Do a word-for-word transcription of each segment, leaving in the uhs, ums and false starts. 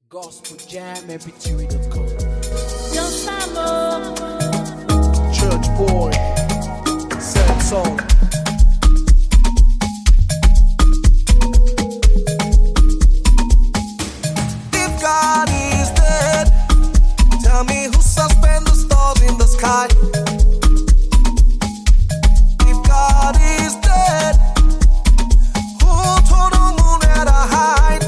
Gospel Jam M P three dot com. Church boy, sad song. If God is dead, tell me who suspend the stars in the sky. If God is dead, who told the moon where to hide?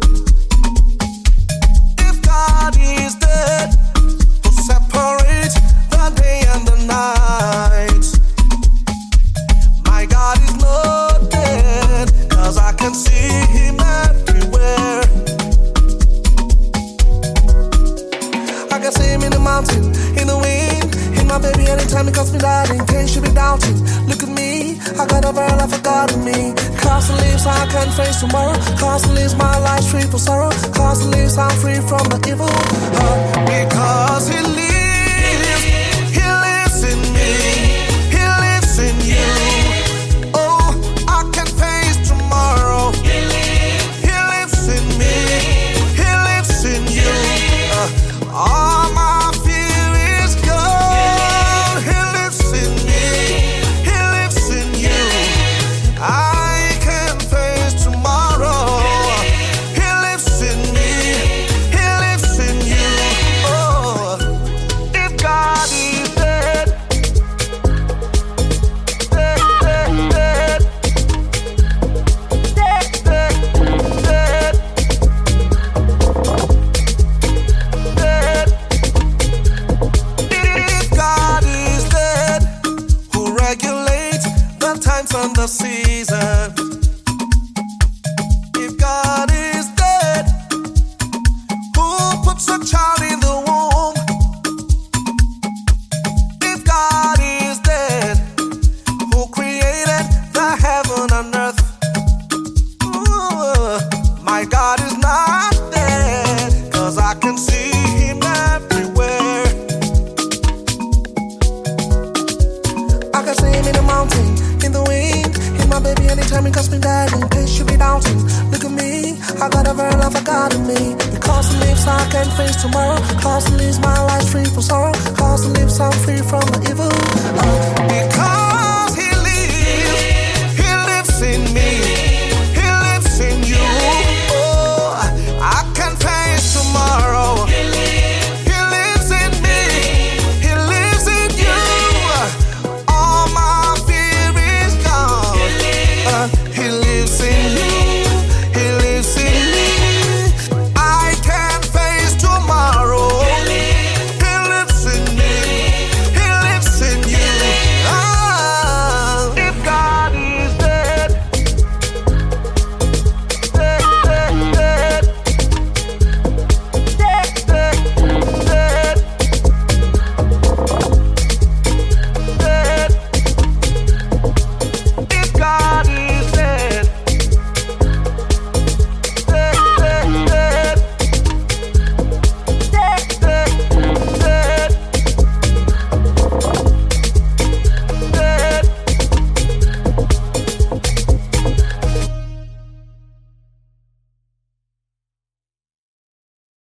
If God is dead, who separates the day and the night? My God is not dead, 'cause I can see him everywhere. I can see him in the mountain, in the wind, in my baby anytime he calls me that. In case you be doubting, look at me, I got a very life of God in me. Constantly lives, I can face tomorrow. Constantly lives, my life's free from sorrow. Constantly lives, I'm free from the evil. Uh, because he lives, he lives in me, he lives in you. Oh, I can face tomorrow. He lives in me, he lives in you. Uh, all my fear is gone. He lives in me, he lives in you. I can face tomorrow. He lives in me, he lives in you. Oh, if God is dead, dead, dead, dead, dead, dead, dead, dead. If God is dead, who regulates the times and the seasons? If God is dead, who puts a child in the womb? If God is dead, who created the heaven and earth? Ooh, my God is not dead, 'cause I can see him everywhere. I can see him in the mountain, in the wind, in my baby anytime he calls me daddy. In case you be doubting, look at me, I got a very love of God in me. Because he lives, I can face tomorrow. Cause he lives, my life's free from sorrow. Cause he lives, I'm free from the evil. Uh,